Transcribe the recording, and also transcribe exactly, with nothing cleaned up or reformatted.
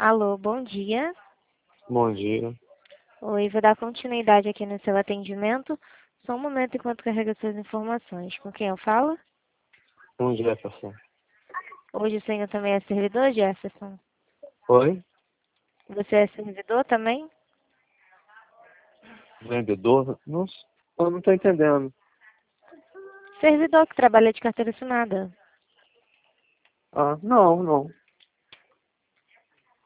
Alô, bom dia. Bom dia. Oi, vou dar continuidade aqui no seu atendimento. Só um momento enquanto carrega suas informações. Com quem eu falo? Bom dia, Jefferson. Hoje o senhor também é servidor, Jefferson? Oi? Você é servidor também? Vendedor? Não, s- eu não tô entendendo. Servidor que trabalha de carteira assinada. Ah, não, não.